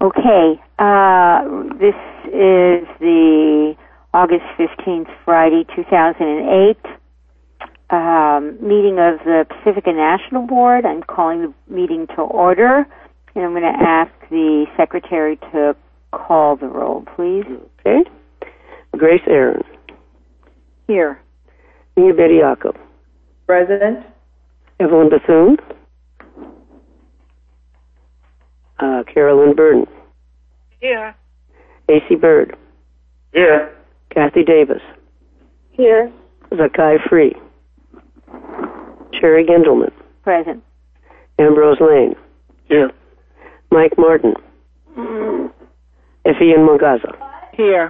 Okay, this is the August 15th, Friday, 2008, meeting of the Pacifica National Board. I'm calling the meeting to order, and I'm going to ask the secretary to call the roll, please. Okay. Grace Aaron. Here. Nia Bediaco. Present. Evelyn Bethune. Carolyn Burden. Here. AC Bird. Here. Kathy Davis. Here. Zakai Free. Sherry Gendelman. Present. Ambrose Lane. Here. Mike Martin. Effian Mongaza. Here.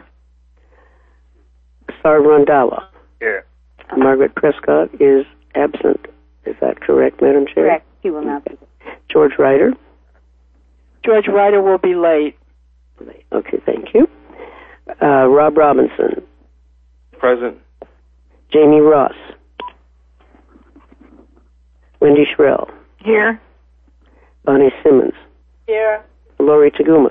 Sar Randhawa. Here. Margaret Prescott is absent. Is that correct, Madam Chair? Correct. He will not be. George Ryder. George Ryder will be late. Okay, thank you. Rob Robinson. Present. Jamie Ross. Wendy Shrell. Here. Bonnie Simmons. Here. Lori Taguma.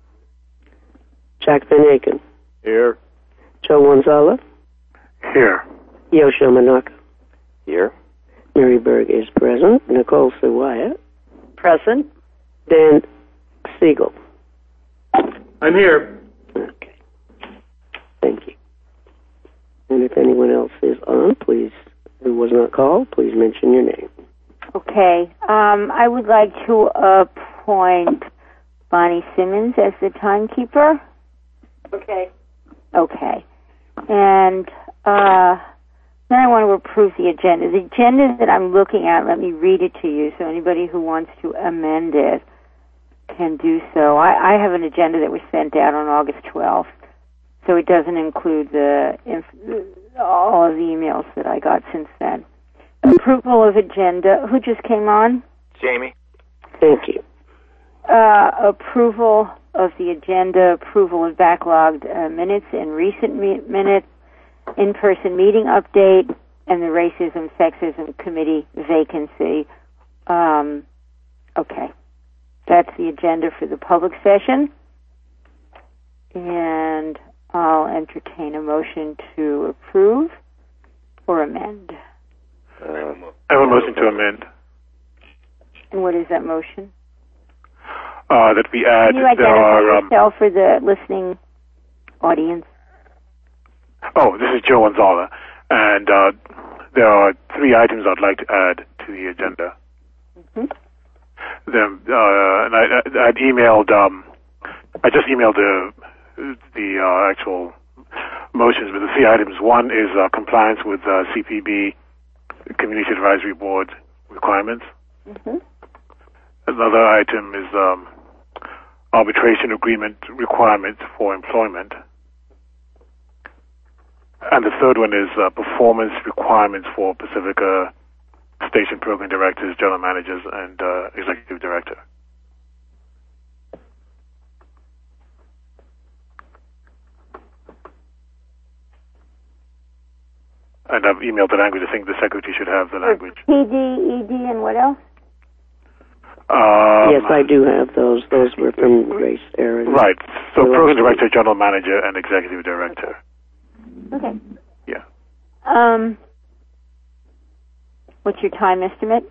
Jack Van Aken. Here. Joe Wanzala. Here. Yoshio Manaka. Here. Mary Berg is present. Nicole Sawaya. Present. Dan Siegel. I'm here. Okay. Thank you. And if anyone else is on, please, who was not called, please mention your name. Okay. I would like to appoint Bonnie Simmons as the timekeeper. Okay. Okay. And then I want to approve the agenda. The agenda that I'm looking at, let me read it to you so anybody who wants to amend it can do so. I have an agenda that was sent out on August 12th, so it doesn't include all of the emails that I got since then. Approval of agenda. Who just came on? Jamie. Thank you. Approval of the agenda, approval of backlogged minutes and recent minutes, in-person meeting update, and the Racism, Sexism Committee vacancy. Okay. That's the agenda for the public session. And I'll entertain a motion to approve or amend. I have a motion to amend. And what is that motion? That we add. Can you identify yourself for the listening audience? Oh, this is Joe Wanzala, and there are 3 items I'd like to add to the agenda. Mm-hmm. And I'd emailed. I just emailed the actual motions with the 3 items. One is compliance with CPB Community Advisory Board requirements. Mm-hmm. Another item is arbitration agreement requirements for employment. And the third one is performance requirements for Pacifica station program directors, general managers, and executive director. And I've emailed the language. I think the secretary should have the language. PD, ED, and what else? Yes, I do have those. Those were from Grace Aaron. Right. So program director, general manager, and executive director. Okay. Yeah. What's your time estimate?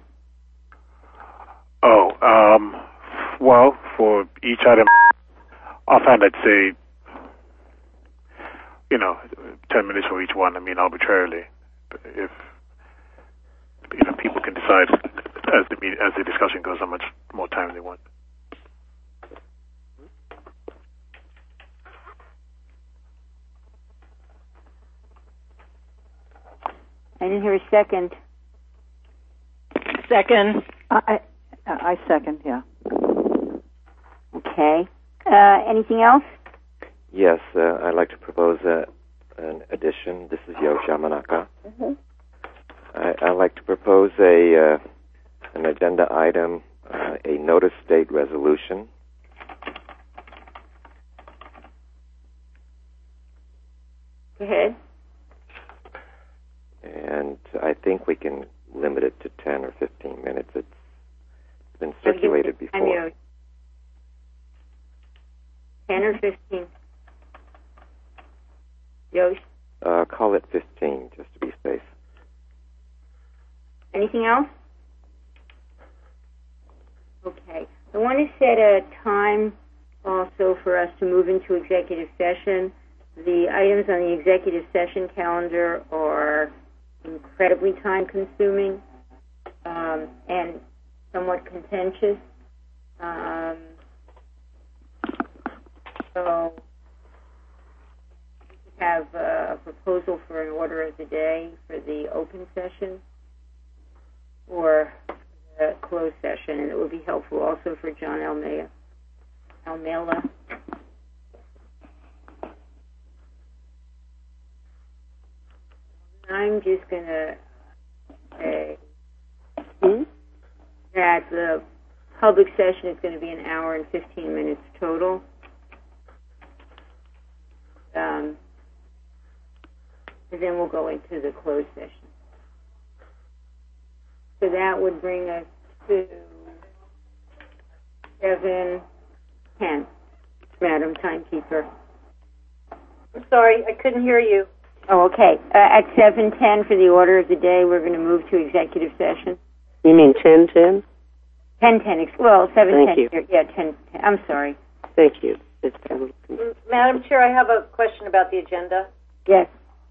Oh, well, for each item, offhand, I'd say, 10 minutes for each one. I mean, arbitrarily. If, people can decide as the discussion goes how much more time they want. I didn't hear a second. Second. I second, yeah. Okay. Anything else? Yes, I'd like to propose an addition. This is Yoshio Manaka. Mm-hmm. I'd like to propose an agenda item, a notice state resolution. Go ahead. And I think we can limit it to 10 or 15 minutes. It's been circulated before. 10 or 15? Yosh? Call it 15, just to be safe. Anything else? Okay. I want to set a time also for us to move into executive session. The items on the executive session calendar are incredibly time-consuming and somewhat contentious. So we have a proposal for an order of the day for the open session or the closed session, and it would be helpful also for John Almela. I'm just going to say that the public session is going to be an hour and 15 minutes total. And then we'll go into the closed session. So that would bring us to 7:10, Madam Timekeeper. I'm sorry, I couldn't hear you. Oh, okay. At 7:10 for the order of the day, we're going to move to executive session. You mean 10:10? 10:10. Well, 7:10. Thank you. Yeah, 10. I'm sorry. Thank you. It's Madam Chair, I have a question about the agenda. Yes.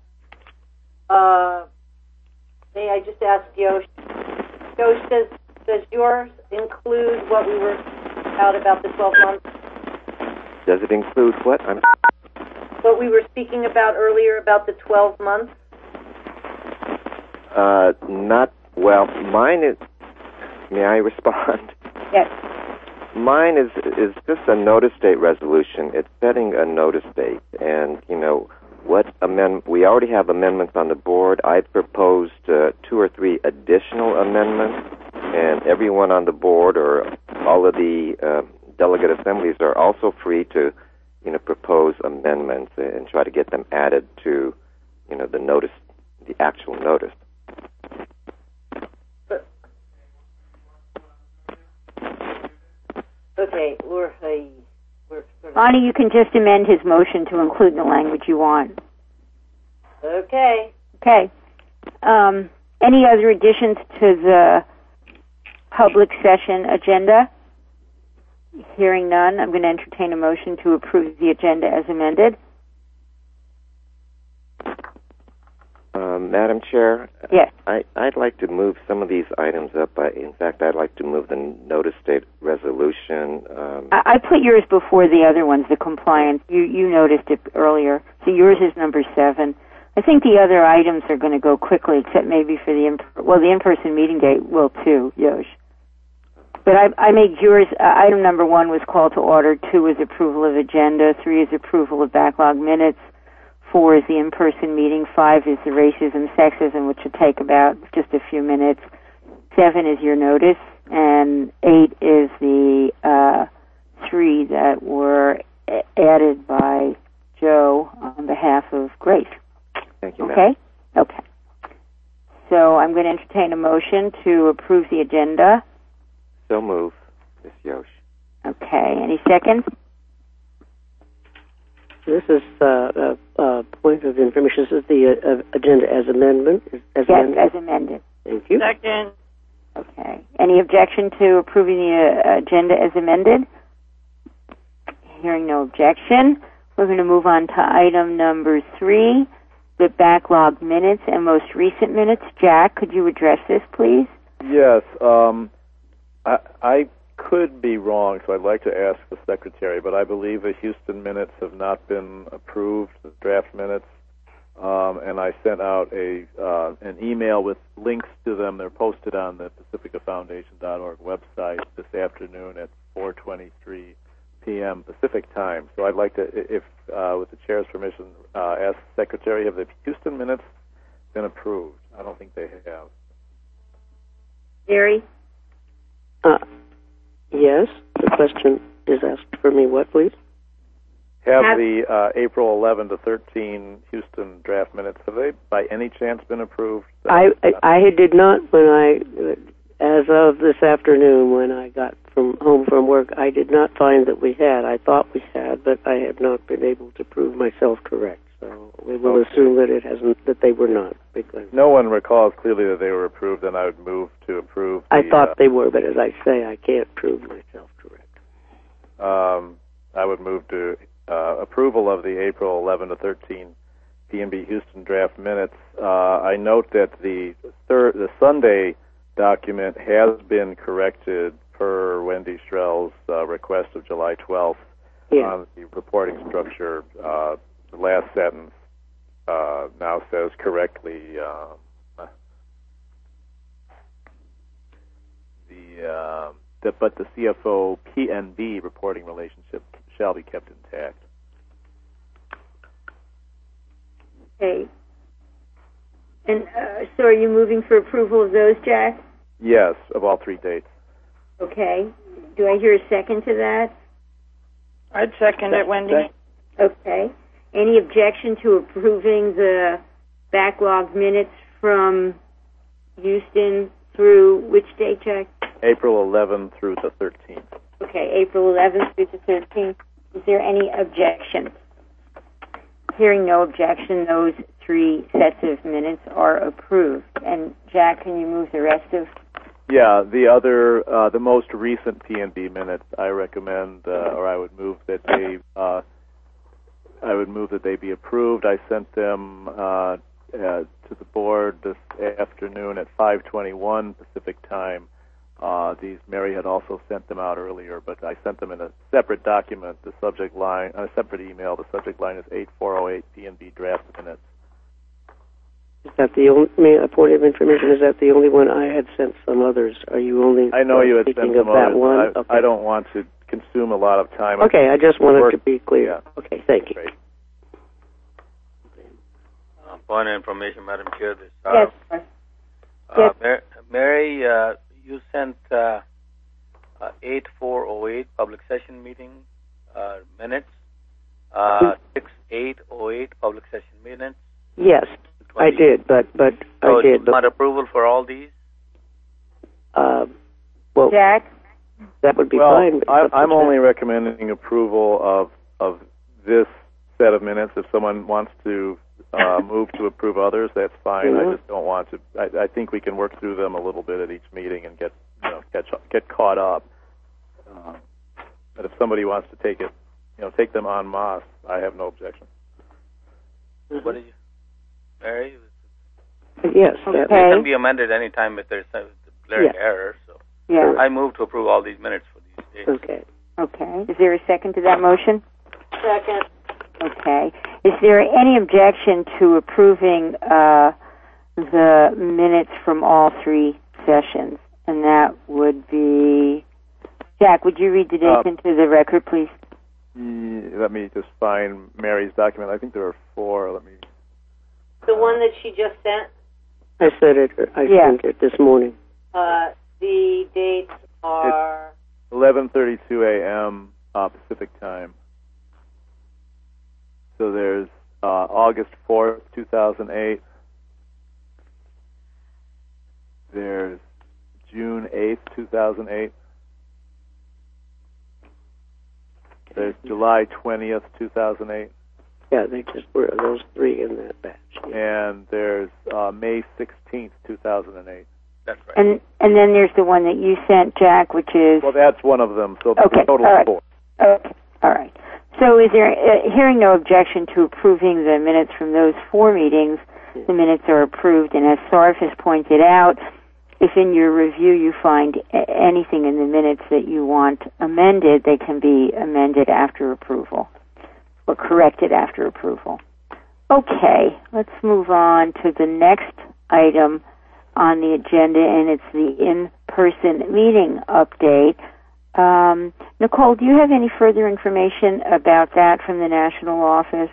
May I just ask Yosh? Yosh, does yours include what we were about the 12 months? Does it include what? What we were speaking about earlier about the 12 months? Not, well, mine is, may I respond? Yes. Mine is just a notice date resolution. It's setting a notice date, and we already have amendments on the board. I proposed 2 or 3 additional amendments, and everyone on the board or all of the delegate assemblies are also free to, propose amendments and try to get them added to, the notice, the actual notice. Okay, we're sort of... Bonnie, you can just amend his motion to include the language you want. Okay. Okay. Any other additions to the public session agenda? Hearing none, I'm going to entertain a motion to approve the agenda as amended. Madam Chair? Yes. I'd like to move some of these items up. In fact, I'd like to move the notice date resolution. I put yours before the other ones, the compliance. You noticed it earlier. So yours is number 7. I think the other items are going to go quickly, except maybe for the in-person meeting date will too, Yosh. But I made yours, item number 1 was call to order, 2 is approval of agenda, 3 is approval of backlog minutes, 4 is the in-person meeting, 5 is the racism, sexism, which will take about just a few minutes, 7 is your notice, and 8 is the 3 that were added by Joe on behalf of Grace. Thank you, Okay? Okay. So I'm going to entertain a motion to approve the agenda. So move, Ms. Yosh. Okay. Any seconds? This is a point of information. This is the agenda as amendment. Yes, as amended. Thank you. Second. Okay. Any objection to approving the agenda as amended? Hearing no objection, we're going to move on to item number 3, the backlog minutes and most recent minutes. Jack, could you address this, please? Yes. I could be wrong, so I'd like to ask the Secretary, but I believe the Houston minutes have not been approved, the draft minutes, and I sent out an email with links to them. They're posted on the pacificafoundation.org website this afternoon at 4:23 p.m. Pacific time. So I'd like to, if with the Chair's permission, ask the Secretary, have the Houston minutes been approved? I don't think they have. Gary? Yes. The question is asked for me. What, please? Have the April 11 to 13 Houston draft minutes, have they by any chance been approved? I did not as of this afternoon when I got home from work, I did not find that we had. I thought we had, but I have not been able to prove myself correct. So we will assume that it hasn't, that they were not. Because no one recalls clearly that they were approved, and I would move to approve. I thought they were, but as I say, I can't prove myself correct. I would move to approval of the April 11 to 13 PNB Houston draft minutes. I note that the Sunday document has been corrected per Wendy Strell's request of July 12th on the reporting structure. The last sentence now says correctly but the CFO PNB reporting relationship shall be kept intact. Okay. And so are you moving for approval of those, Jack? Yes, of all three dates. Okay. Do I hear a second to that? I'd second it, Wendy. Okay. Any objection to approving the backlog minutes from Houston through which date, Jack? April 11th through the 13th. Okay, April 11th through the 13th. Is there any objection? Hearing no objection, those three sets of minutes are approved. And Jack, can you move the rest of? Yeah, the other, the most recent PNB minutes, I recommend, or I would move that they be approved. I sent them to the board this afternoon at 5:21 Pacific time. Mary had also sent them out earlier, but I sent them in a separate document. The subject line, a separate email. The subject line is 8408 PNB draft minutes. Is that the only point of information? Is that the only one? I had sent some others. Are you only? I know you had sent some others. One? Okay. I don't want to consume a lot of time. Okay, I just wanted to be clear. Yeah. Okay, thank you. Great. Point of information, Madam Chair. This Yes. Yes. Mary, you sent 8408 public session meeting minutes, 6808 public session minutes. Yes, 20. I did, but so I did. You want approval for all these? Well, Jack? That would be fine. Well, I'm only recommending approval of this set of minutes. If someone wants to move to approve others, that's fine. Mm-hmm. I just don't want to. I think we can work through them a little bit at each meeting and get caught up. But if somebody wants to take them en masse, I have no objection. Mm-hmm. What did you, Mary? Yes. Okay. It can be amended any time if there's a glaring error. So yeah. I move to approve all these minutes for these days. Okay. Okay. Is there a second to that motion? Second. Okay. Is there any objection to approving the minutes from all three sessions? And that would be... Jack, would you read the dates into the record, please? Let me just find Mary's document. I think there are 4. Let me... The one that she just sent? I said it. I sent it this morning. The dates are... 11:32 a.m. Pacific time. So there's August 4th, 2008. There's June 8th, 2008. There's July 20th, 2008. Yeah, they just were those 3 in that batch. Yeah. And there's May 16th, 2008. That's right. And then there's the one that you sent, Jack, which is... Well, that's one of them, so the total is 4. Okay, all right. So is there, hearing no objection to approving the minutes from those 4 meetings, the minutes are approved, and as Sarf has pointed out, if in your review you find anything in the minutes that you want amended, they can be amended after approval or corrected after approval. Okay, let's move on to the next item on the agenda, and it's the in-person meeting update. Nicole, do you have any further information about that from the national office?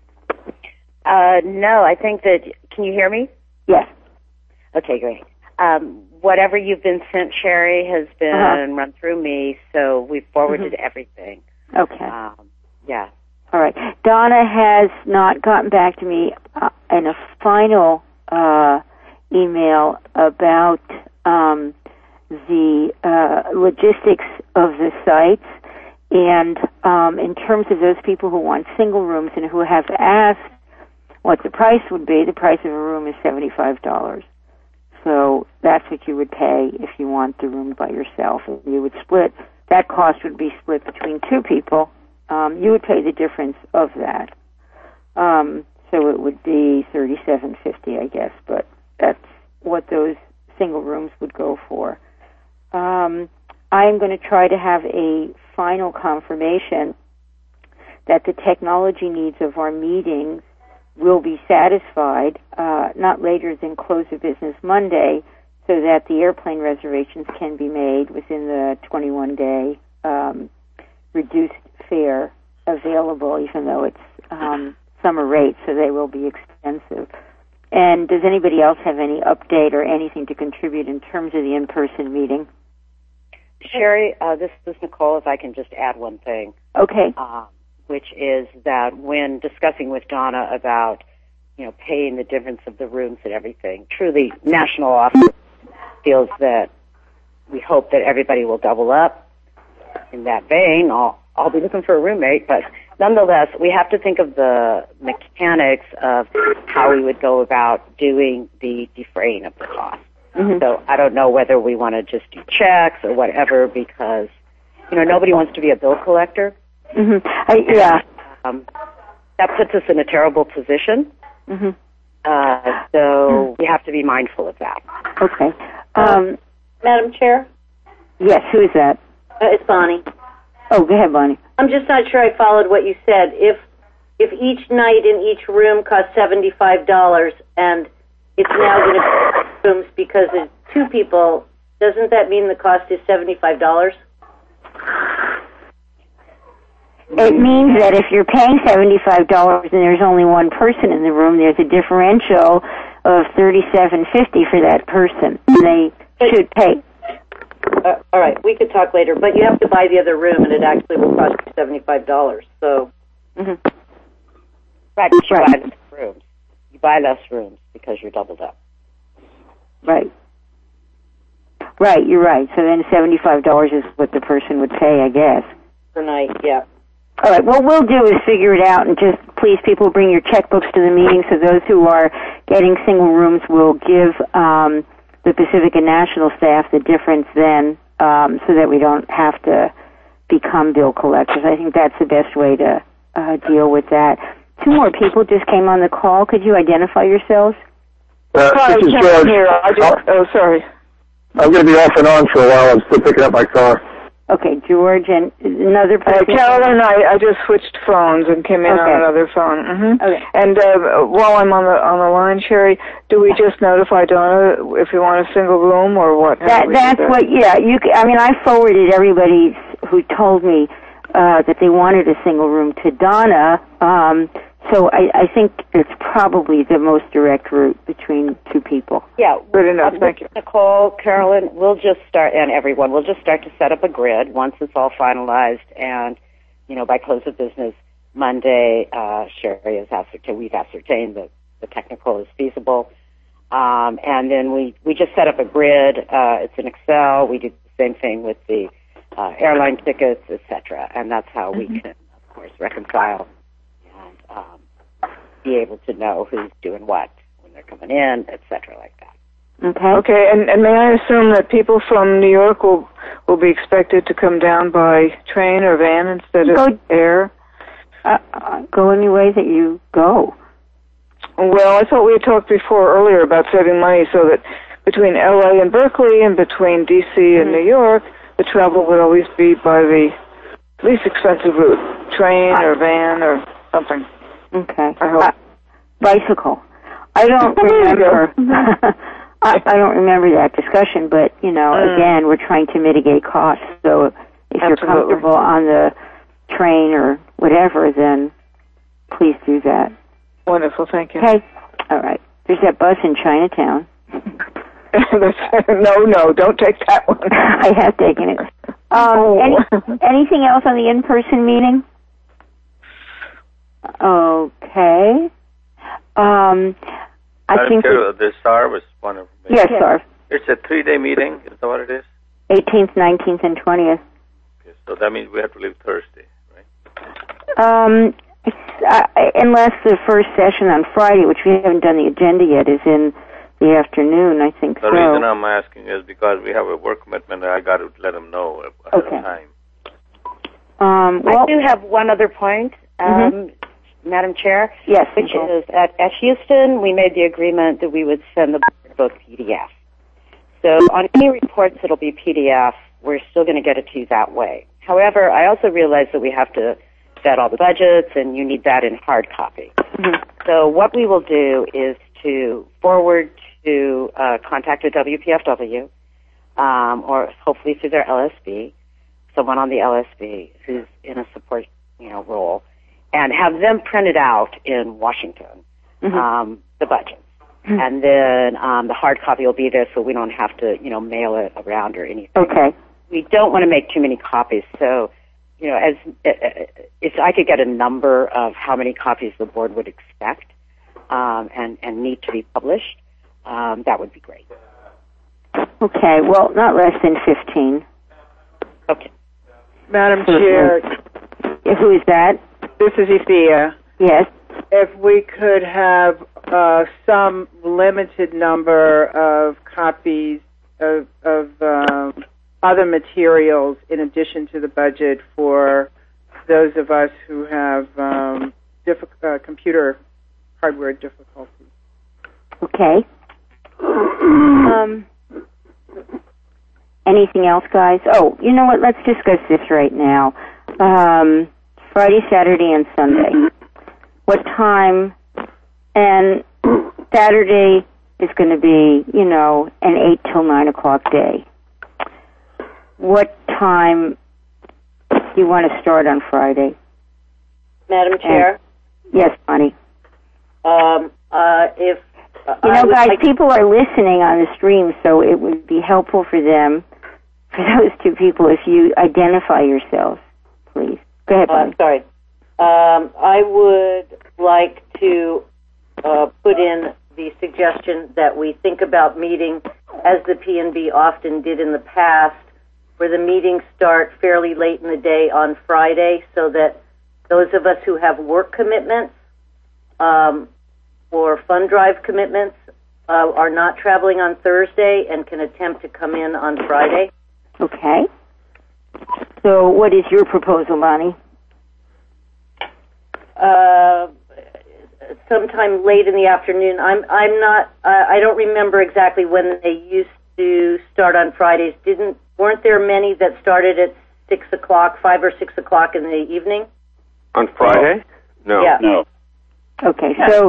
No, I think that... Can you hear me? Yes. Okay, great. Whatever you've been sent, Sherry, has been run through me, so we've forwarded everything. Okay. Yeah. All right. Donna has not gotten back to me in a final email about the logistics of the sites. And in terms of those people who want single rooms and who have asked what the price would be, the price of a room is $75. So that's what you would pay if you want the room by yourself. And you would split, that cost would be split between two people. You would pay the difference of that. So it would be $37.50, I guess, but that's what those single rooms would go for. I'm going to try to have a final confirmation that the technology needs of our meetings will be satisfied not later than close of business Monday, so that the airplane reservations can be made within the 21-day reduced fare available, even though it's summer rates, so they will be expensive. And does anybody else have any update or anything to contribute in terms of the in-person meeting? Sherry, this is Nicole, if I can just add one thing. Okay. Which is that when discussing with Donna about, paying the difference of the rooms and everything, truly, National Office feels that we hope that everybody will double up. In that vein, I'll be looking for a roommate, but nonetheless, we have to think of the mechanics of how we would go about doing the defraying of the cost. Mm-hmm. So I don't know whether we want to just do checks or whatever, because, nobody wants to be a bill collector. Mm-hmm. That puts us in a terrible position. Mm-hmm. So we have to be mindful of that. Okay. Madam Chair? Yes, who is that? It's Bonnie. Oh, go ahead, Bonnie. I'm just not sure I followed what you said. If each night in each room costs $75 and it's now going to be rooms because it's two people, doesn't that mean the cost is $75? It means that if you're paying $75 and there's only one person in the room, there's a differential of $37.50 for that person. They should pay. All right, we could talk later, but you have to buy the other room, and it actually will cost you $75. So, right, but you buy less rooms. You buy less rooms because you're doubled up. Right. Right, you're right. So then $75 is what the person would pay, I guess. Per night, yeah. All right, what we'll do is figure it out, and just please, people, bring your checkbooks to the meeting, so those who are getting single rooms will give the Pacific and National staff the difference then, so that we don't have to become bill collectors. I think that's the best way to deal with that. Two more people just came on the call. Could you identify yourselves? This is George. Here. Sorry. I'm going to be off and on for a while. I'm still picking up my car. Okay, George, and another person. Carolyn, I just switched phones and came in on another phone. Mm-hmm. Okay. And while I'm on the line, Sherry, do we just notify Donna if we want a single room or what? That's what. Yeah, I forwarded everybody who told me that they wanted a single room to Donna. So I think it's probably the most direct route between two people. Yeah, good enough. Thank you, Nicole, Carolyn. We'll just start, and everyone. We'll just start to set up a grid once it's all finalized, and by close of business Monday, Sherry has ascertained. We've ascertained that the technical is feasible, and then we just set up a grid. It's in Excel. We do the same thing with the airline tickets, etc., and that's how we can, of course, reconcile. Be able to know who's doing what when they're coming in, etc., like that. Okay, and may I assume that people from New York will be expected to come down by train or van instead of air? Go any way that you go. Well, I thought we had talked before earlier about saving money so that between L.A. and Berkeley and between D.C. and New York, the travel would always be by the least expensive route, train or van or something. Okay. Bicycle. I don't remember. I don't remember that discussion, but again, we're trying to mitigate costs. So if you're comfortable on the train or whatever, then please do that. Wonderful, thank you. Okay. All right. There's that bus in Chinatown. No, don't take that one. I have taken it. Anything else on the in-person meeting? Okay. I think the SAR was one of them. Yes, SAR. It's a 3-day meeting. Is that what it is? 18th, 19th, and 20th. Okay, so that means we have to leave Thursday, right? Unless the first session on Friday, which we haven't done the agenda yet, is in the afternoon, I think The reason I'm asking is because we have a work commitment and I got to let them know ahead of time. I do have one other point, Madam Chair. Yes. Which is at Houston, we made the agreement that we would send the book PDF. So on any reports that'll be PDF, we're still going to get it to you that way. However, I also realize that we have to vet all the budgets, and you need that in hard copy. So what we will do is to forward to contact a WPFW, or hopefully through their LSB, someone on the LSB who's in a support role, and have them printed out in Washington, the budget. And then the hard copy will be there so we don't have to, mail it around or anything. Okay. We don't want to make too many copies, so, as if I could get a number of how many copies the board would expect and need to be published, that would be great. Okay, well, not less than 15. Okay. Madam Chair. Who is that? This is Ethia. Yes. If we could have some limited number of copies of other materials in addition to the budget for those of us who have computer hardware difficulties. Okay. Anything else, guys? Oh, you know what? Let's discuss this right now. Friday, Saturday, and Sunday. What time? And Saturday is going to be, an 8 till 9 o'clock day. What time do you want to start on Friday? Madam Chair? Yes, Bonnie. If guys, people are listening on the stream, so it would be helpful for them, for those two people, if you identify yourselves, please. Go ahead, Bonnie. Sorry. I would like to put in the suggestion that we think about meeting, as the P&B often did in the past, where the meetings start fairly late in the day on Friday, so that those of us who have work commitments or fund drive commitments are not traveling on Thursday and can attempt to come in on Friday. Okay. So what is your proposal, Bonnie? Sometime late in the afternoon. I don't remember exactly when they used to start on Fridays. Weren't there many that started at 6 o'clock, 5 or 6 o'clock in the evening? On Friday? No. Yeah. No. Okay, so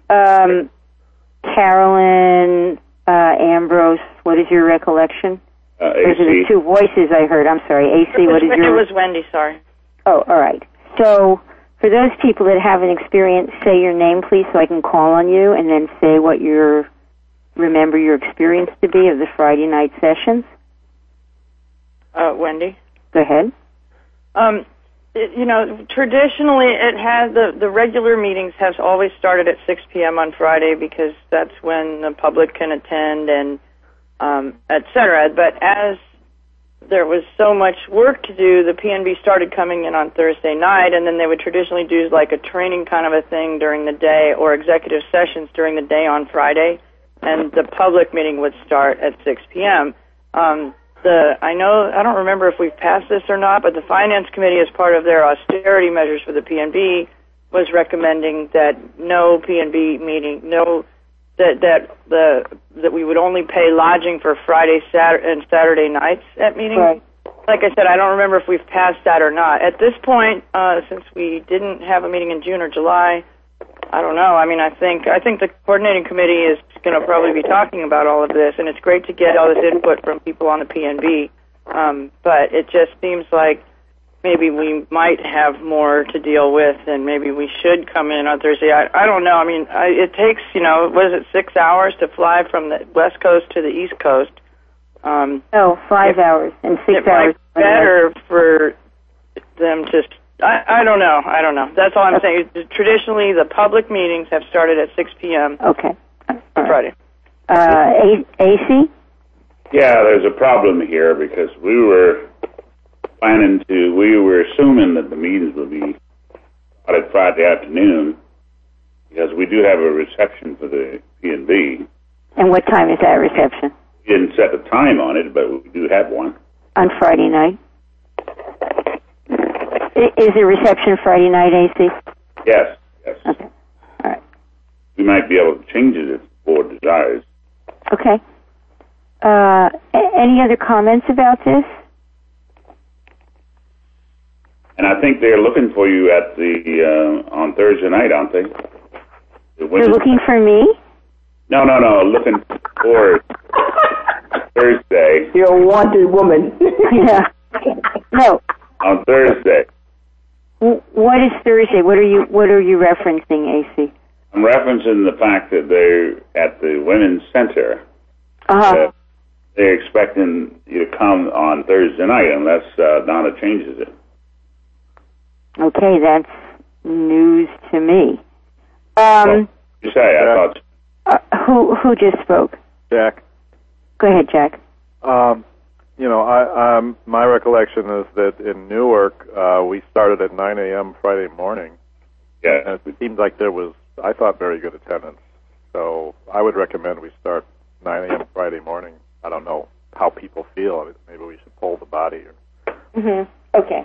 Carolyn, Ambrose, what is your recollection? Those are the two voices I heard. I'm sorry. AC, what is your... It was Wendy, sorry. Oh, all right. So for those people that haven't experienced, say your name, please, so I can call on you, and then say what remember your experience to be of the Friday night sessions. Wendy. Go ahead. Traditionally it has the regular meetings have always started at 6 p.m. on Friday because that's when the public can attend and et cetera. But as there was so much work to do, the PNB started coming in on Thursday night, and then they would traditionally do like a training kind of a thing during the day or executive sessions during the day on Friday, and the public meeting would start at 6 p.m. I don't remember if we've passed this or not, but the Finance Committee, as part of their austerity measures for the PNB, was recommending that no PNB meeting, that we would only pay lodging for Friday, and Saturday nights at meetings. Right. Like I said, I don't remember if we've passed that or not. At this point, since we didn't have a meeting in June or July, I don't know. I mean, I think the coordinating committee is going to probably be talking about all of this, and it's great to get all this input from people on the PNB. But it just seems like maybe we might have more to deal with, and maybe we should come in on Thursday. I don't know. I mean, it takes, 6 hours to fly from the West Coast to the East Coast? 5 hours and 6 hours. It might be better for them to... I don't know. That's all I'm saying. Traditionally, the public meetings have started at 6 p.m. Okay. on Friday. AC? Yeah, there's a problem here because we were assuming that the meetings would be started Friday afternoon because we do have a reception for the P&B. And what time is that reception? We didn't set a time on it, but we do have one. On Friday night? Is the reception Friday night, AC? Yes. Okay. All right. We might be able to change it if the board desires. Okay. Any other comments about this? And I think they're looking for you at the on Thursday night, aren't they? They're looking for me? No. Looking for Thursday. You're a wanted woman. Yeah. No. On Thursday. What is Thursday? What are you referencing, AC? I'm referencing the fact that they're at the Women's Center. They're expecting you to come on Thursday night unless Donna changes it. Okay, that's news to me. You say, I thought... Who just spoke? Jack. Go ahead, Jack. My recollection is that in Newark, we started at 9 a.m. Friday morning. Yeah. And it seemed like there was, I thought, very good attendance. So I would recommend we start 9 a.m. Friday morning. I don't know how people feel. Maybe we should poll the body. Okay.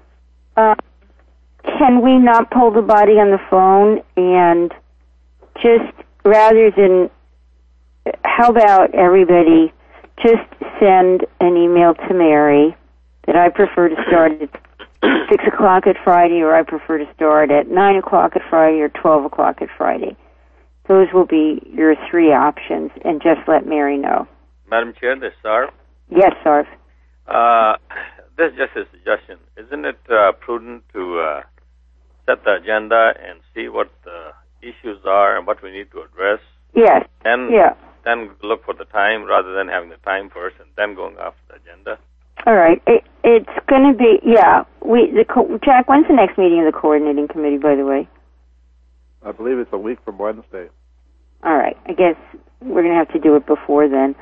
Can we not poll the body on the phone and just, rather than, how about everybody just send an email to Mary that I prefer to start at 6 o'clock at Friday, or I prefer to start at 9 o'clock at Friday or 12 o'clock at Friday. Those will be your three options, and just let Mary know. Madam Chair, this is Sarv. Yes, Sarv. This is just a suggestion. Isn't it prudent to set the agenda and see what the issues are and what we need to address? Yes. Then look for the time rather than having the time first and then going off the agenda? All right. It's going to be, Jack, when's the next meeting of the coordinating committee, by the way? I believe it's a week from Wednesday. All right. I guess we're going to have to do it before then.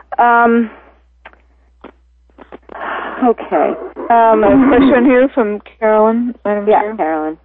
Okay. A question here from Carolyn, Madam Chair. Carolyn.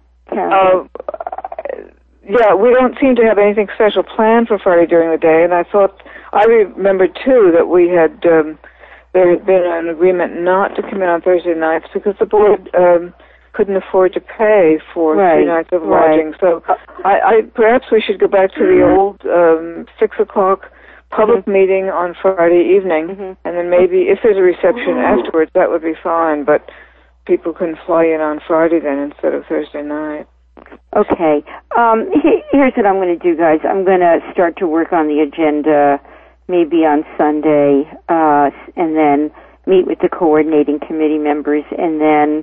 We don't seem to have anything special planned for Friday during the day, and I remembered too that we had, there had been an agreement not to come in on Thursday nights because the board couldn't afford to pay for 3 nights of lodging. So perhaps we should go back to the old 6 o'clock public meeting on Friday evening, and then maybe if there's a reception afterwards, that would be fine, but people can fly in on Friday then instead of Thursday night. Okay. Here's what I'm going to do, guys. I'm going to start to work on the agenda maybe on Sunday, and then meet with the coordinating committee members, and then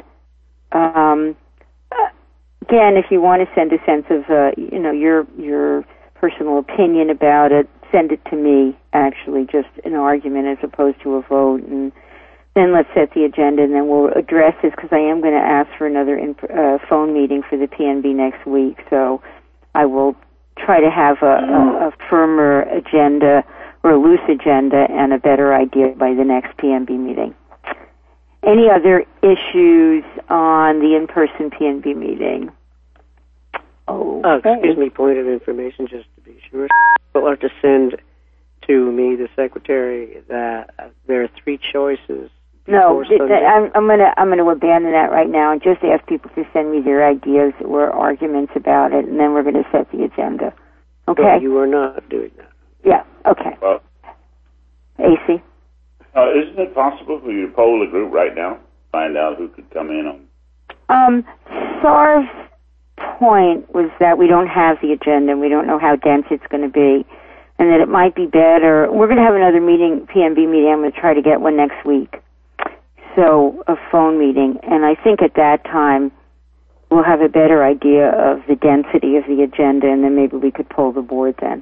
again, if you want to send a sense of your personal opinion about it, send it to me, actually, just an argument as opposed to a vote, and then let's set the agenda, and then we'll address this, because I am going to ask for another phone meeting for the PNB next week, so I will try to have a firmer agenda, or a loose agenda, and a better idea by the next PNB meeting. Any other issues on the in-person PNB meeting? Excuse me, point of information, just to be sure. We'll have to send to me, the secretary, that there are 3 choices. No, I'm gonna abandon that right now and just ask people to send me their ideas or arguments about it, and then we're going to set the agenda. Okay? No, you are not doing that. Yeah. Okay. Well, AC. Isn't it possible for you to poll the group right now, find out who could come in on? Sarv's point was that we don't have the agenda and we don't know how dense it's going to be, and that it might be better. We're going to have another meeting, PNB meeting. I'm going to try to get one next week. So a phone meeting, and I think at that time we'll have a better idea of the density of the agenda, and then maybe we could poll the board then.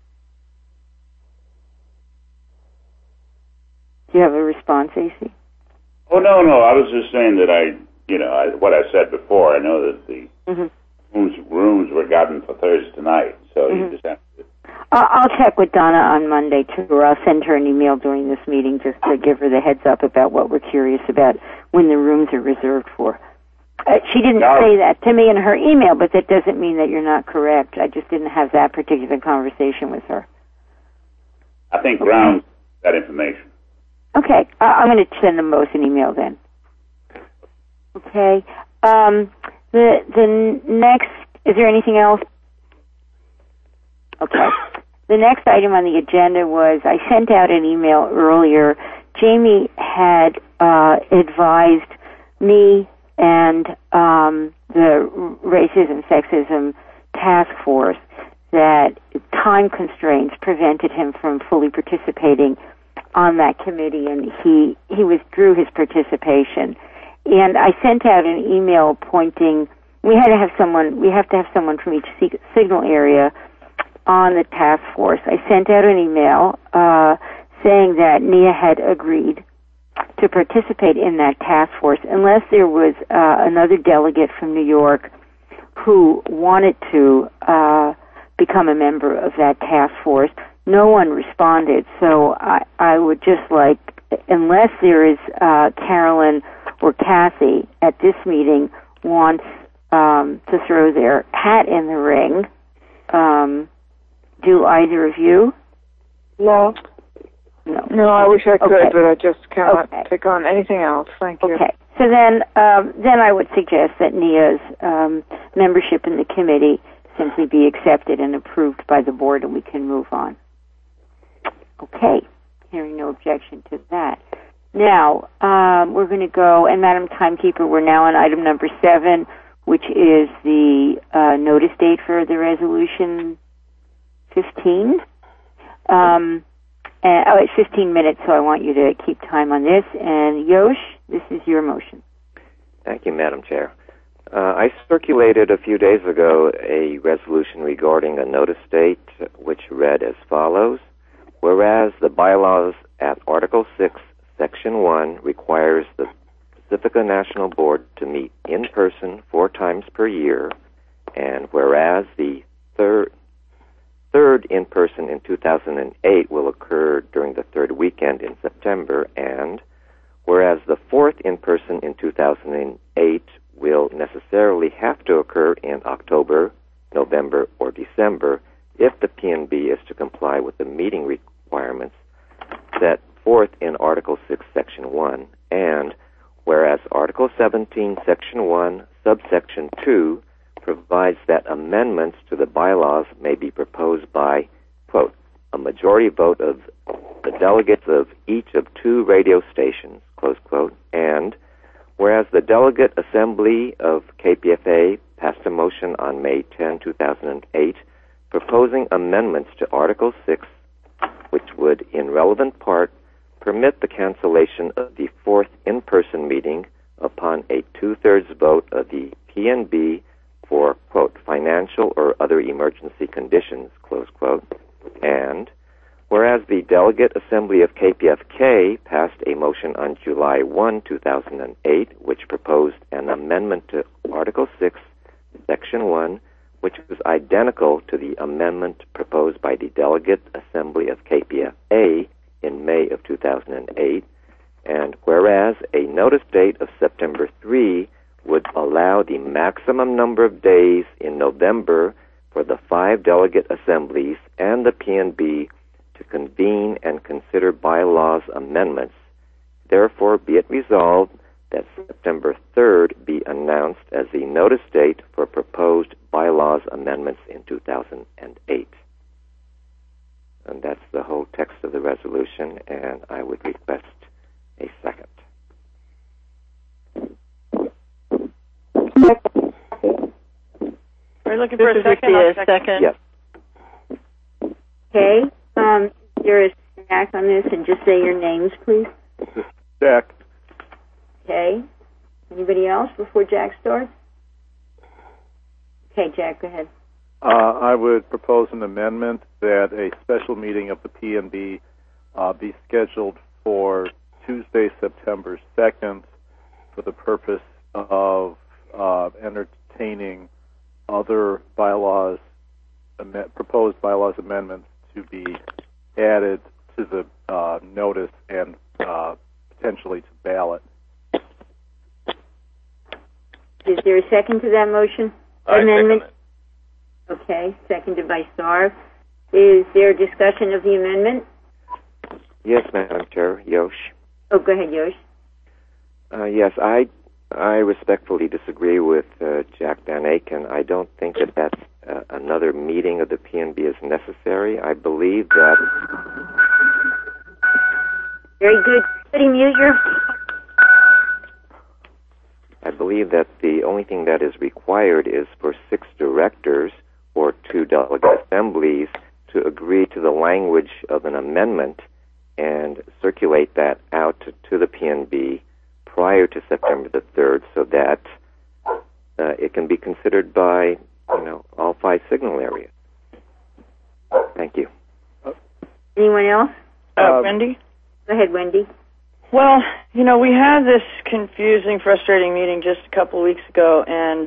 Do you have a response, AC? Oh, no. I was just saying that what I said before, I know that the rooms were gotten for Thursday night, so you just have to... I'll check with Donna on Monday, too, or I'll send her an email during this meeting just to give her the heads up about what we're curious about when the rooms are reserved for. She didn't say that to me in her email, but that doesn't mean that you're not correct. I just didn't have that particular conversation with her. I think Brown that information. Okay. I'm going to send them both an email then. Okay. The next, is there anything else? Okay. The next item on the agenda was I sent out an email earlier. Jamie had advised me and the Racism Sexism Task Force that time constraints prevented him from fully participating on that committee, and he withdrew his participation. And I sent out an email pointing we have to have someone from each signal area on the task force. I sent out an email saying that Nia had agreed to participate in that task force unless there was another delegate from New York who wanted to become a member of that task force. No one responded, so I would just like, unless there is Carolyn or Kathy at this meeting wants to throw their hat in the ring, do either of you? No. No, I wish I could, but I just cannot take on anything else. Thank you. Okay. So then I would suggest that Nia's membership in the committee simply be accepted and approved by the board, and we can move on. Okay. Hearing no objection to that. Now, we're going to go, and Madam Timekeeper, we're now on item number 7, which is the notice date for the resolution 15. It's 15 minutes, so I want you to keep time on this. And Yosh, this is your motion. Thank you, Madam Chair. I circulated a few days ago a resolution regarding a notice date, which read as follows. Whereas the bylaws at Article 6, Section 1 requires the Pacifica National Board to meet in person 4 times per year, and whereas the third in-person in 2008 will occur during the third weekend in September, and whereas the 4th in-person in 2008 will necessarily have to occur in October, November, or December if the PNB is to comply with the meeting requirements set forth in Article 6, Section 1, and whereas Article 17, Section 1, Subsection 2 provides that amendments to the bylaws may be proposed by, quote, a majority vote of the delegates of each of 2 radio stations, close quote, and whereas the Delegate Assembly of KPFA passed a motion on May 10, 2008, proposing amendments to Article 6, which would, in relevant part, permit the cancellation of the 4th in-person meeting upon a 2/3 vote of the PNB for, quote, financial or other emergency conditions, close quote, and whereas the Delegate Assembly of KPFK passed a motion on July 1, 2008, which proposed an amendment to Article 6, Section 1, which was identical to the amendment proposed by the Delegate Assembly of KPFA in May of 2008, and whereas a notice date of September 3 would allow the maximum number of days in November for the 5 delegate assemblies and the PNB to convene and consider bylaws amendments. Therefore, be it resolved that September 3rd be announced as the notice date for proposed bylaws amendments in 2008. And that's the whole text of the resolution, and I would request a second. We're looking for a second. Yes. Okay. There is Jack on this, and just say your names, please. Jack. Okay. Anybody else before Jack starts? Okay, Jack, go ahead. I would propose an amendment that a special meeting of the PNB be scheduled for Tuesday, September 2nd for the purpose of entertaining other bylaws, proposed bylaws amendments to be added to the notice and potentially to ballot. Is there a second to that motion? Amendment? Okay, seconded by Starr. Is there discussion of the amendment? Yes, Madam Chair. Yosh. Oh, go ahead, Yosh. Yes, I respectfully disagree with Jack Van Aken. I don't think that another meeting of the PNB is necessary. I believe that... Very good. Somebody mute your... I believe that the only thing that is required is for 6 directors or 2 delegate assemblies to agree to the language of an amendment and circulate that out to the PNB prior to September the 3rd so that it can be considered by, all 5 signal areas. Thank you. Anyone else? Wendy? Go ahead, Wendy. Well, we had this confusing, frustrating meeting just a couple of weeks ago, and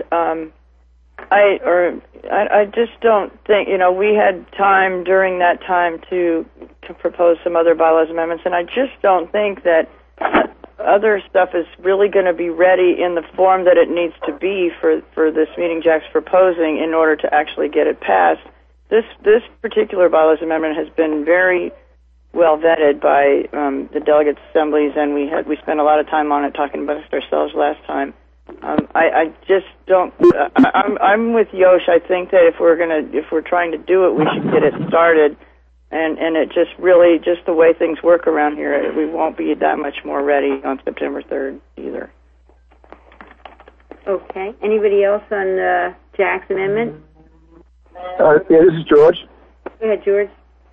I just don't think, we had time during that time to propose some other bylaws amendments, and I just don't think that other stuff is really going to be ready in the form that it needs to be for this meeting Jack's proposing in order to actually get it passed. This particular bylaws amendment has been very well vetted by the delegates' assemblies, and we spent a lot of time on it talking about it ourselves last time. I just don't. I'm with Yosh. I think that if we're trying to do it, we should get it started. And it just really, just the way things work around here, we won't be that much more ready on September 3rd either. Okay. Anybody else on Jack's amendment? Yeah, this is George. Go ahead, George.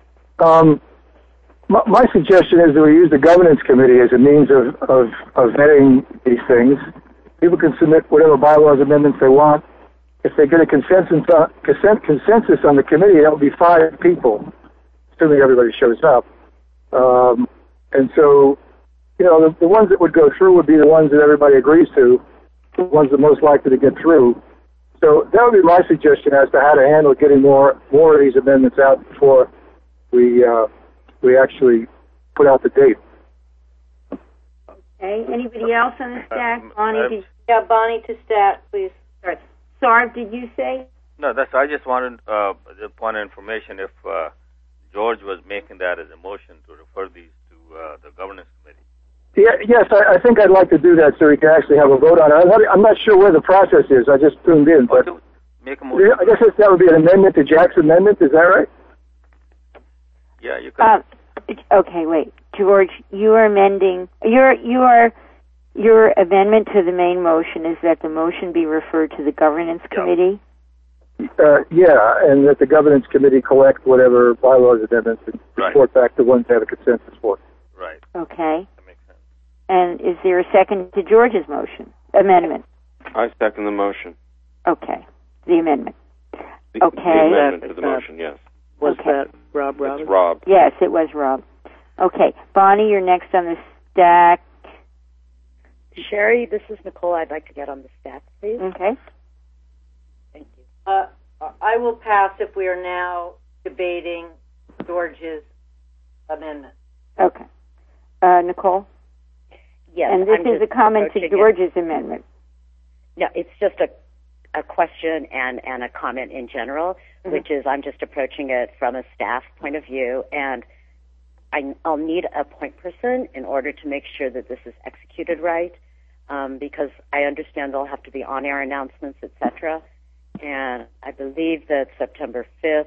My suggestion is that we use the governance committee as a means of vetting these things. People can submit whatever bylaws amendments they want. If they get a consensus on the committee, that will be 5 people, assuming everybody shows up. And so, the ones that would go through would be the ones that everybody agrees to, the ones that are most likely to get through. So that would be my suggestion as to how to handle getting more of these amendments out before we actually put out the date. Okay. Anybody else on the stack? Bonnie, Bonnie to stat, please. Sorry. Sarv, did you say? No, I just wanted the point of information if George was making that as a motion to refer these to the governance committee. Yes, I think I'd like to do that so we can actually have a vote on it. I'm not sure where the process is. I just tuned in, but make a motion. I guess that would be an amendment to Jack's amendment. Is that right? Yeah, you can. Okay, wait, George. You are amending your amendment to the main motion is that the motion be referred to the governance committee. Yeah, and that the governance committee collect whatever bylaws amendments and report back to ones they have a consensus for. Right. Okay. That makes sense. And is there a second to George's amendment? I second the motion. Okay. The amendment. The amendment to the motion, yes. Was that Rob Robbins? It's Rob. Yes, it was Rob. Okay. Bonnie, you're next on the stack. Sherry, this is Nicole. I'd like to get on the stack, please. Okay. Thank you. I will pass if we are now debating George's amendment. Okay. Nicole? Yes. And this is a comment to George's amendment. No, it's just a question and a comment in general, which is I'm just approaching it from a staff point of view, and I'll need a point person in order to make sure that this is executed right, because I understand there'll have to be on-air announcements, etc. And I believe that September 5th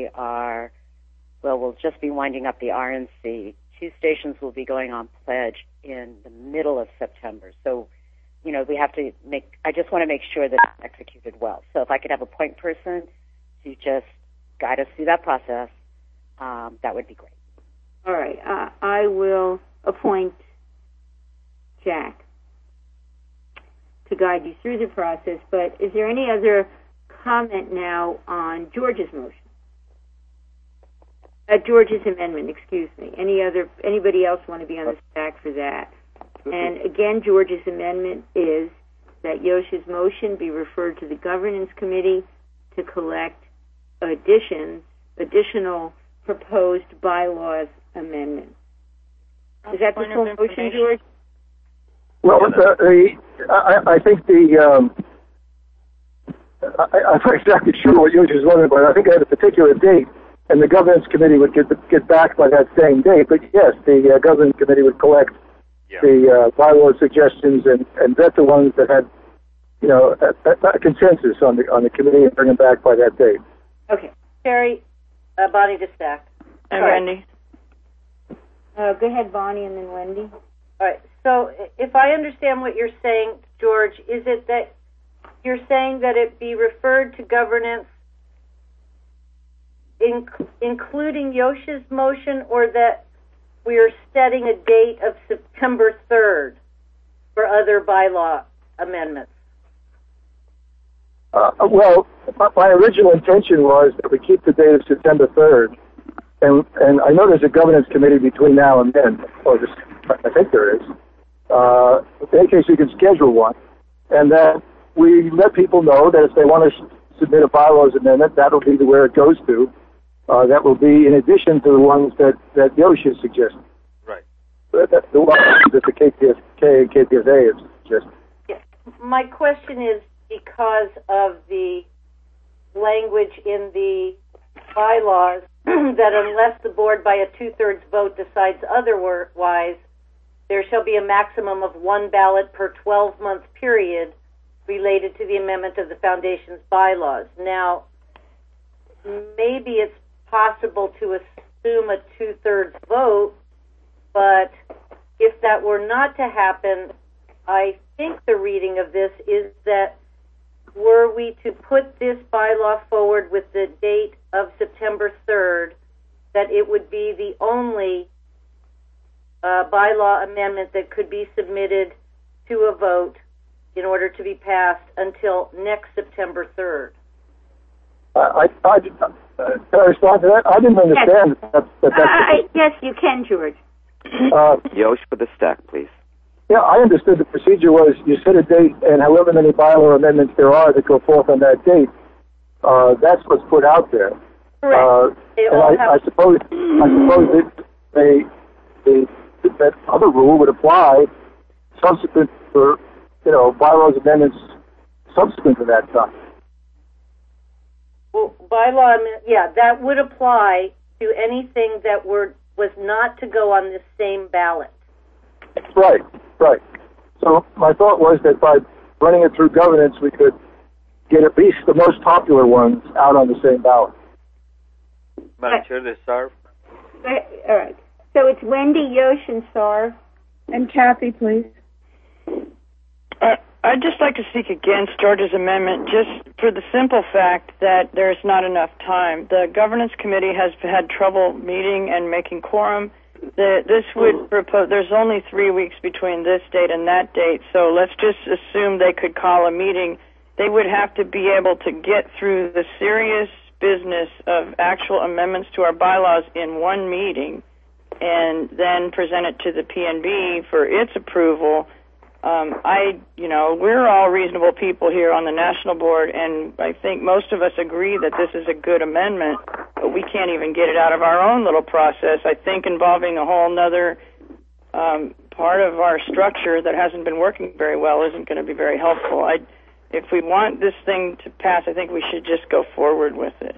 we'll just be winding up the RNC. 2 stations will be going on pledge in the middle of September. So, we have to I just want to make sure that it's executed well. So if I could have a point person to just guide us through that process, that would be great. All right. I will appoint Jack to guide you through the process, but is there any other comment now on George's motion? George's amendment, excuse me. Anybody else want to be on the stack for that? And again, George's amendment is that Yosh's motion be referred to the governance committee to collect additional proposed bylaws amendment. Is that the full motion, George? Well, I think I'm not exactly sure what you was wondering, but I think I had a particular date, and the governance committee would get back by that same date. But yes, the governance committee would collect the bylaw suggestions and vet the ones that had, a consensus on the committee and bring them back by that date. Okay, Terry, Bonnie DeStack. And Wendy. Go ahead, Bonnie, and then Wendy. All right. So, if I understand what you're saying, George, is it that you're saying that it be referred to governance, including Yosh's motion, or that we are setting a date of September 3rd for other bylaw amendments? Well, my original intention was that we keep the date of September 3rd, and I know there's a governance committee between now and then, I think there is. In any case, you can schedule one, and then we let people know that if they want to submit a bylaws amendment, that'll be where it goes to. That will be in addition to the ones that Yosh has suggested. Right. The ones that the KPSK and KPSA have suggested. Yeah. My question is because of the language in the bylaws that unless the board by a 2/3 vote decides otherwise, there shall be a maximum of one ballot per 12-month period related to the amendment of the Foundation's bylaws. Now, maybe it's possible to assume a 2/3 vote, but if that were not to happen, I think the reading of this is that were we to put this bylaw forward with the date of September 3rd, that it would be the only bylaw amendment that could be submitted to a vote in order to be passed until next September 3rd. Can I respond to that? I didn't understand that. Yes, you can, George. Yosh for the stack, please. Yeah, I understood the procedure was you set a date, and however many bylaw amendments there are that go forth on that date, that's what's put out there. Correct. And I suppose that other rule would apply subsequent for bylaws amendments subsequent to that time. Well, that would apply to anything that was not to go on this same ballot. Right. So my thought was that by running it through governance, we could get at least the most popular ones out on the same ballot. Madam Chair, this is Sarv. All right. So it's Wendy, Yosh, and Sarv. And Kathy, please. I'd just like to speak against George's amendment just for the simple fact that there's not enough time. The governance committee has had trouble meeting and making quorum. This would propose, there's only 3 weeks between this date and that date, so let's just assume they could call a meeting. They would have to be able to get through the serious business of actual amendments to our bylaws in one meeting and then present it to the PNB for its approval. We're all reasonable people here on the national board, and I think most of us agree that this is a good amendment, but we can't even get it out of our own little process. I think involving a whole nother part of our structure that hasn't been working very well isn't going to be very helpful. If we want this thing to pass, I think we should just go forward with it.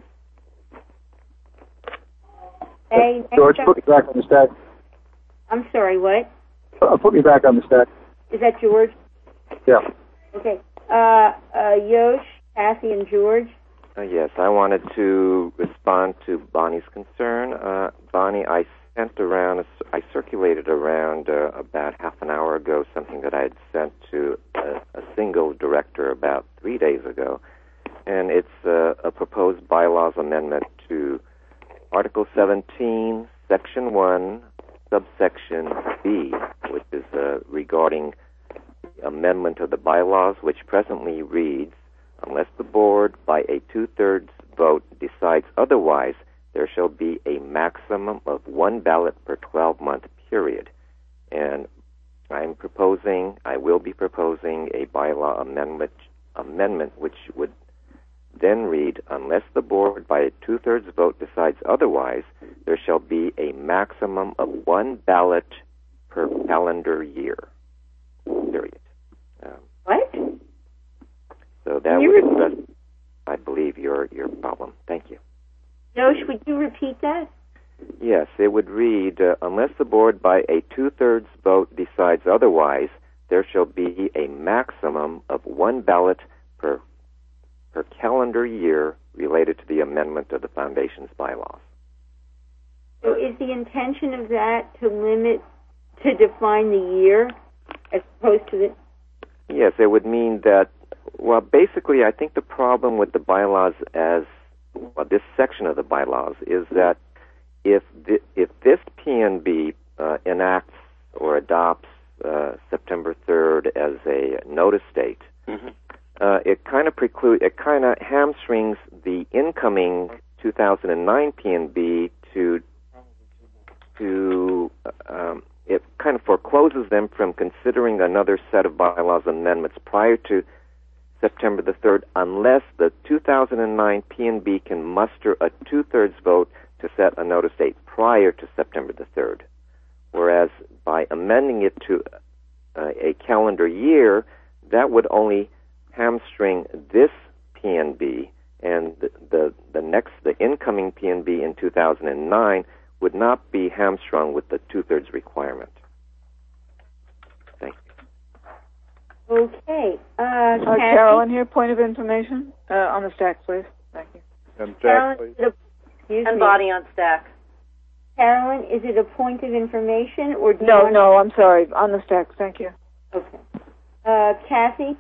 Hey, George, put me back on the stack. I'm sorry, what? Put me back on the stack. Is that George? Yeah. Okay. Yosh, Kathy, and George? Yes, I wanted to respond to Bonnie's concern. Bonnie, I circulated around about half an hour ago something that I had sent to a single director about 3 days ago, and it's a proposed bylaws amendment to Article 17, Section 1, subsection B, which is regarding amendment of the bylaws, which presently reads, unless the board by a 2/3 vote decides otherwise, there shall be a maximum of one ballot per 12-month period. And I will be proposing a bylaw amendment which would then read, unless the board by a 2/3 vote decides otherwise, there shall be a maximum of one ballot per calendar year. Period. What? So that would address, I believe, your problem. Thank you. Josh, would you repeat that? Yes, it would read, unless the board by a 2/3 vote decides otherwise, there shall be a maximum of one ballot per calendar year related to the amendment of the Foundation's bylaws. So is the intention of that to define the year as opposed to the... Yes, it would mean that, well, basically I think the problem with the bylaws this section of the bylaws is that if this PNB enacts or adopts September 3rd as a notice date, it kind of hamstrings the incoming 2009 PNB it kind of forecloses them from considering another set of bylaws amendments prior to September the 3rd, unless the 2009 PNB can muster a 2/3 vote to set a notice date prior to September the 3rd. Whereas by amending it to a calendar year, that would only hamstring this PNB, and the incoming PNB in 2009 would not be hamstrung with the 2/3 requirement. Thank you. Okay. Carolyn here, point of information on the stack, please. Thank you. And Jack, please. And Bonnie on stack. Carolyn, is it a point of information or do No, I'm sorry. On the stack, thank you. Okay. Kathy?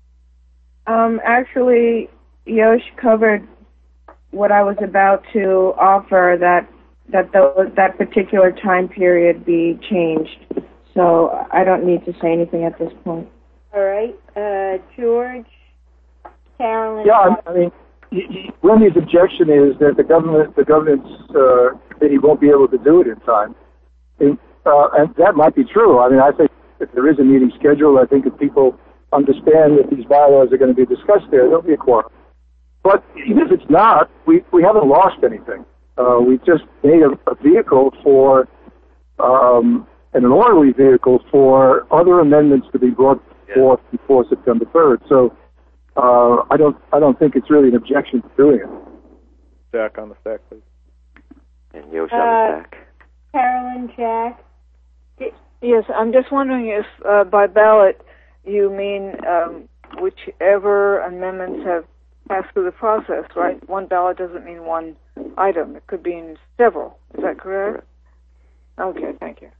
Actually, Yosh covered what I was about to offer, that particular time period be changed. So I don't need to say anything at this point. All right. George, Carolyn. Yeah, I mean, Wendy's objection is that the governance committee won't be able to do it in time, and that might be true. I mean, I think if there is a meeting scheduled, I think if people understand that these bylaws are going to be discussed there'll be a quorum. But even if it's not, we haven't lost anything. We just made a vehicle for, an orderly vehicle for other amendments to be brought forth before September 3rd. So I don't think it's really an objection to doing it. Jack on the stack, please. And Yosh on the stack. Carolyn, Jack. Yes, I'm just wondering if by ballot you mean whichever amendments have passed through the process, right? One ballot doesn't mean one item. It could mean several. Is that correct? Okay, thank you.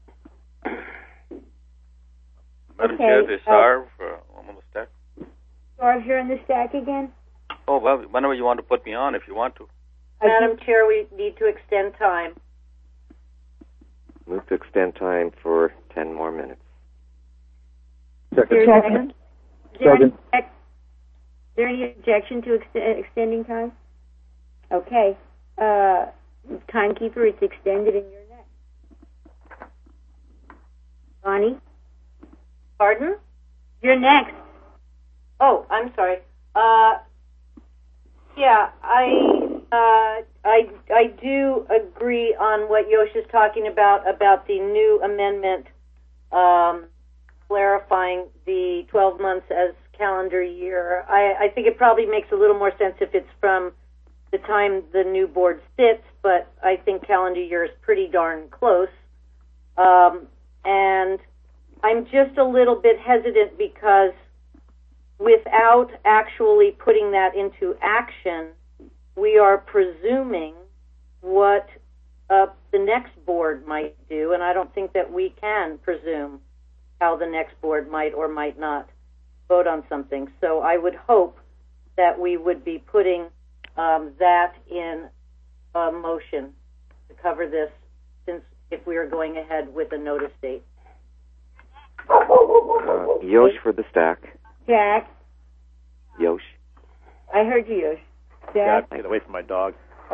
Madam Chair, the Sarv on the stack. Sarv, you're on the stack again? Oh, well, whenever you want to put me on, if you want to. Madam Chair, we need to extend time. Move to extend time for 10 more minutes. Second. Is there any objection to extending time? Okay. Timekeeper, it's extended and you're next. Bonnie? Pardon? You're next. Oh, I'm sorry. Yeah, I do agree on what Yosh is talking about the new amendment clarifying the 12 months as calendar year. I think it probably makes a little more sense if it's from the time the new board sits, but I think calendar year is pretty darn close. And I'm just a little bit hesitant because without actually putting that into action, we are presuming what the next board might do, and I don't think that we can presume how the next board might or might not vote on something. So I would hope that we would be putting that in a motion to cover this, since if we are going ahead with a notice date. Yosh for the stack. Jack? Yosh. I heard you, Yosh. Jack? Get away from my dog.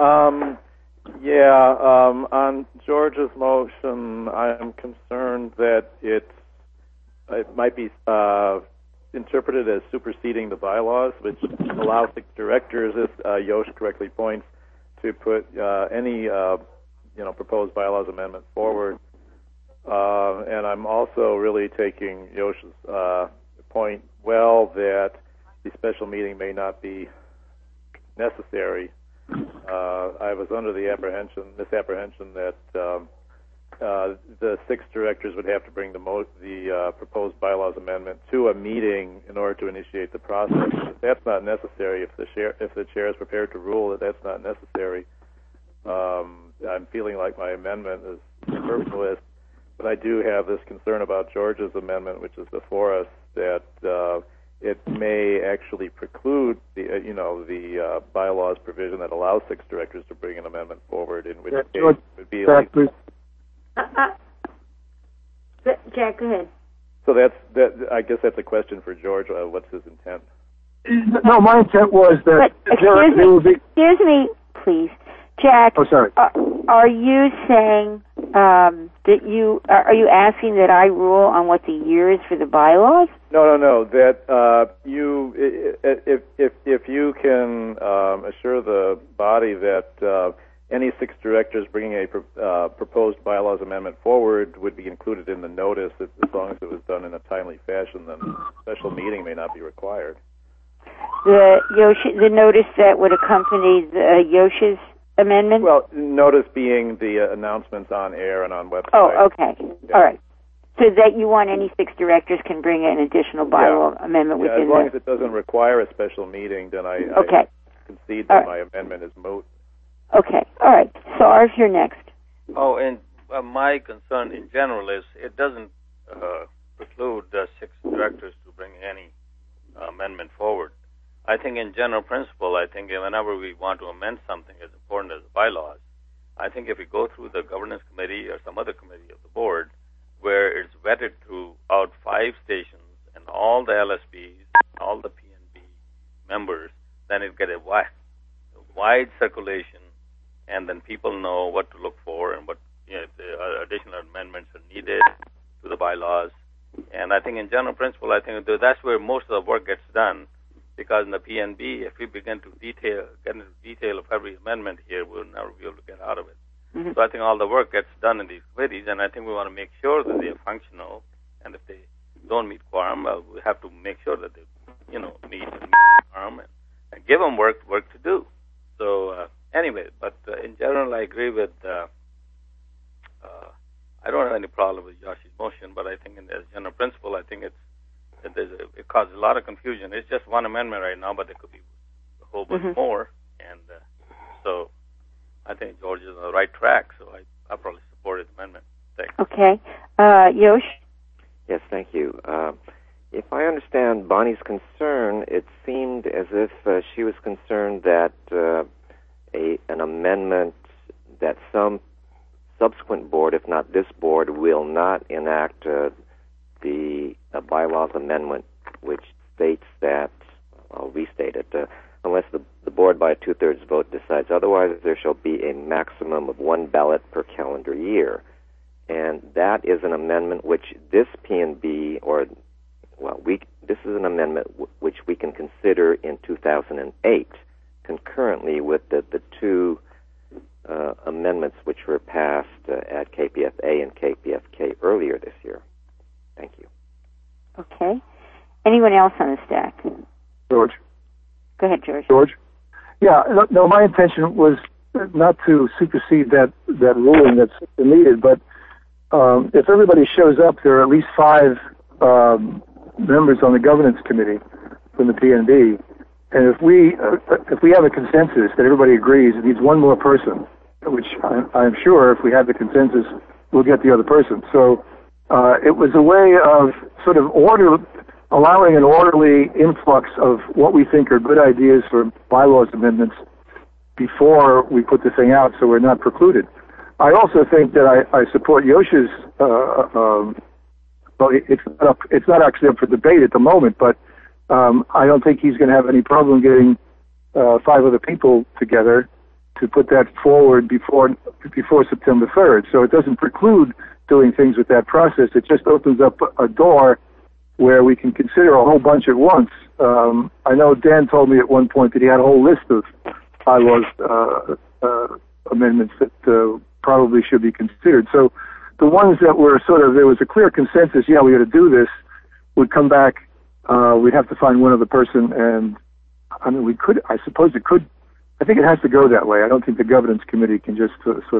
On George's motion, I am concerned that it might be interpreted as superseding the bylaws, which allows the directors, as Yosh correctly points, to put any proposed bylaws amendment forward. And I'm also really taking Yosh's point well that the special meeting may not be necessary. I was under the misapprehension that the 6 directors would have to bring the proposed bylaws amendment to a meeting in order to initiate the process. If that's not necessary, if the chair is prepared to rule that that's not necessary, I'm feeling like my amendment is superfluous. But I do have this concern about George's amendment, which is before us, that it may actually preclude the bylaws provision that allows 6 directors to bring an amendment forward, in which case it would be Jack, go ahead. So I guess that's a question for George. What's his intent? No, my intent was that excuse me, please, Jack. Oh, sorry. Are you saying that are you asking that I rule on what the year is for the bylaws? No. That if you can assure the body that any 6 directors bringing a proposed bylaws amendment forward would be included in the notice, as long as it was done in a timely fashion, then a special meeting may not be required. The notice that would accompany Yosh's amendment? Well, notice being the announcements on air and on website. Oh, okay. Yeah. All right. So that you want any 6 directors can bring an additional bylaw amendment within as long as it doesn't require a special meeting, then I concede that my amendment is moot. Okay. All right. So Arv, you're next. Oh, and my concern in general is it doesn't preclude 6 directors to bring any amendment forward. I think in general principle, I think whenever we want to amend something as important as the bylaws, I think if we go through the governance committee or some other committee of the board where it's vetted throughout 5 stations and all the LSPs, all the PNB members, then it gets a wide circulation, and then people know what to look for and what if the additional amendments are needed to the bylaws. And I think in general principle, I think that's where most of the work gets done. Because in the PNB, if we begin to get into detail of every amendment here, we'll never be able to get out of it. Mm-hmm. So I think all the work gets done in these committees, and I think we want to make sure that they are functional. And if they don't meet quorum, we have to make sure that they, meet quorum and give them work to do. So anyway, but in general, I agree with. I don't have any problem with Yoshi's motion, but I think as general principle, I think it causes a lot of confusion. It's just one amendment right now, but there could be a whole bunch more. And so I think George is on the right track, so I probably support his amendment. Thanks. Okay. Yosh? Yes, thank you. If I understand Bonnie's concern, it seemed as if she was concerned that an amendment that some subsequent board, if not this board, will not enact the bylaws amendment, which states that, I'll restate it, unless the board by a 2/3 vote decides otherwise, there shall be a maximum of 1 ballot per calendar year. And that is an amendment which this PNB, this is an amendment which we can consider in 2008, concurrently with the 2 amendments which were passed at KPFA and KPFK earlier this year. Thank you. Okay. Anyone else on the stack? George. Go ahead, George. George? Yeah, no, my intention was not to supersede that ruling that's needed, but if everybody shows up, there are at least 5 members on the governance committee from the PNB, and if we have a consensus that everybody agrees it needs 1 more person, which I'm sure if we have the consensus, we'll get the other person. So it was a way of sort of allowing an orderly influx of what we think are good ideas for bylaws amendments before we put the thing out, so we're not precluded. I also think that I support Yosh's. It's not actually up for debate at the moment, but I don't think he's going to have any problem getting 5 other people together to put that forward before September 3rd. So it doesn't preclude doing things with that process. It just opens up a door where we can consider a whole bunch at once. I know Dan told me at one point that he had a whole list of bylaws amendments that probably should be considered. So the ones that were there was a clear consensus, we got to do this, would come back. We'd have to find one other person, and I mean, I suppose it could. I think it has to go that way. I don't think the governance committee can just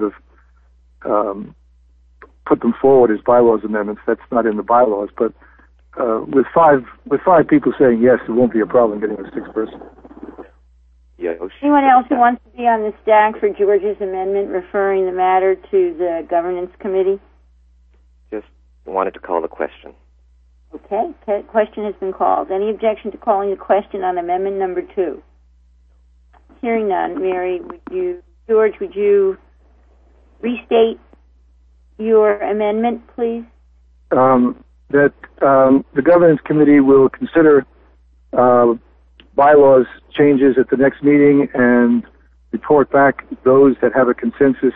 put them forward as bylaws amendments. That's not in the bylaws. But with five people saying yes, it won't be a problem getting a sixth person. Anyone else who wants to be on the stack for George's amendment referring the matter to the governance committee? Just wanted to call the question. Okay, question has been called. Any objection to calling the question on amendment number 2? Hearing none, Mary, George, would you restate your amendment, please? That the governance committee will consider bylaws changes at the next meeting and report back those that have a consensus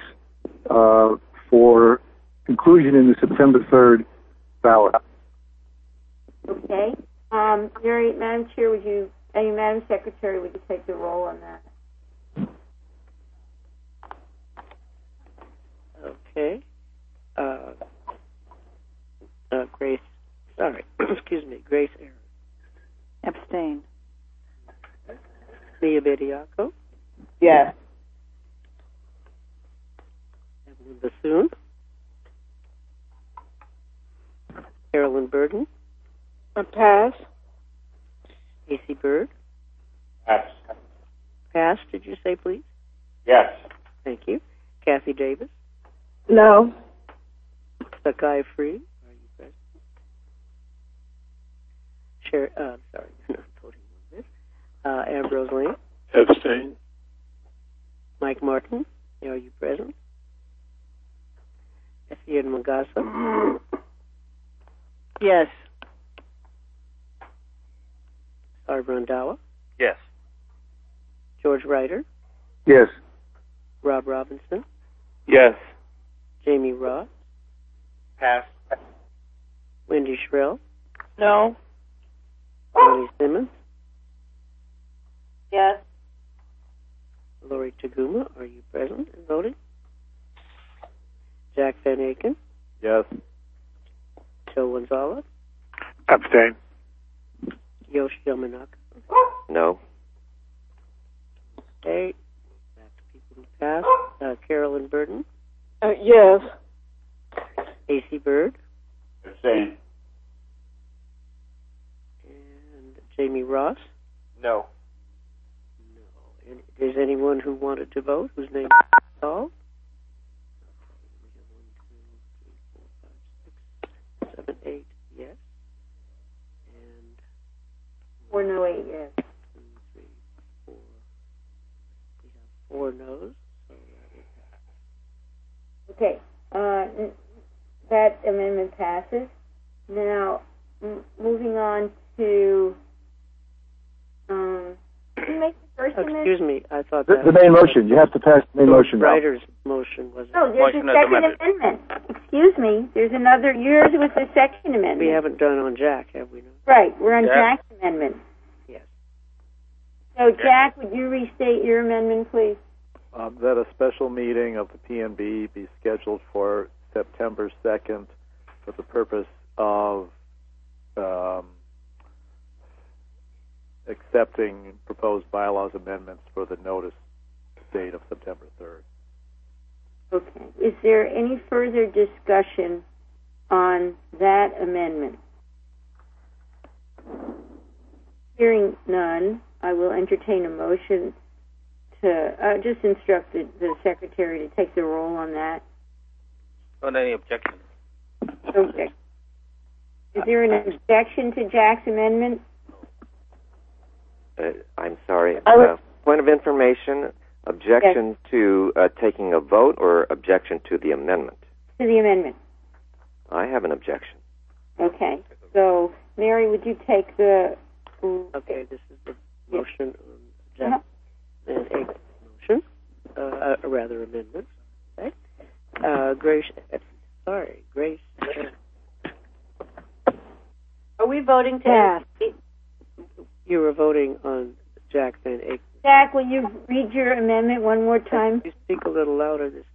for inclusion in the September 3rd ballot. Okay. Mary, Madam Chair, Madam Secretary, would you take the roll on that? Okay. Grace, excuse me, Grace Aaron. Abstain. Mia Bediaco. Yes. Evelyn Bassoon. Carolyn Burden. Pass. Casey Bird. Pass. Pass, did you say, please? Yes. Thank you. Kathy Davis. No. Sakai Free. Are you present? Sorry, not voting on this. Ambrose Lane. Abstain. Mike Martin. Are you present? Etienne Mangasa. Yes. Sarv Randhawa. Yes. George Ryder. Yes. Rob Robinson. Yes. Jamie Ross. Pass. Wendy Shrell. No. Bonnie Simmons. Yes. Lori Taguma, are you present and voting? Jack Van Aken. Yes. Joe Gonzalez. Abstain. Yoshi Yamanaka. No. Okay. Back to people who passed. Carolyn Burden. Yes. AC Bird. Abstain. And Jamie Ross. No. No. Is anyone who wanted to vote whose name is called? 1, 2, 3, 4, 5, 6, 7, 8. Yes. And 4 no, 8 yes. 2, 3, 4. We have 4 no's. So Okay. That amendment passes. Now, moving on to, did you make the first amendment? Excuse me, I thought The main motion. You have to pass the main motion now. Ryder's motion was. No, there's a second amendment. Excuse me. There's another. Yours was the second amendment. We haven't done on Jack, have we? Right. We're on Jack? Jack's amendment. Yes. So, Jack, would you restate your amendment, please? That a special meeting of the PNB be scheduled for September 2nd for the purpose of accepting proposed bylaws amendments for the notice date of September 3rd. Okay. Is there any further discussion on that amendment? Hearing none, I will entertain a motion to just instruct the secretary to take the roll on that. Not any objection. Okay. Is there an objection to Jack's amendment? I'm sorry. Point of information, objection to taking a vote or objection to the amendment? To the amendment. I have an objection. Okay. So, Mary, would you take the... Okay, this is the motion on and a motion, rather amendment. Okay. Grace. Are we voting to Pass. You were voting on Jack Van Aken. Jack, will you read your amendment one more time? You speak a little louder this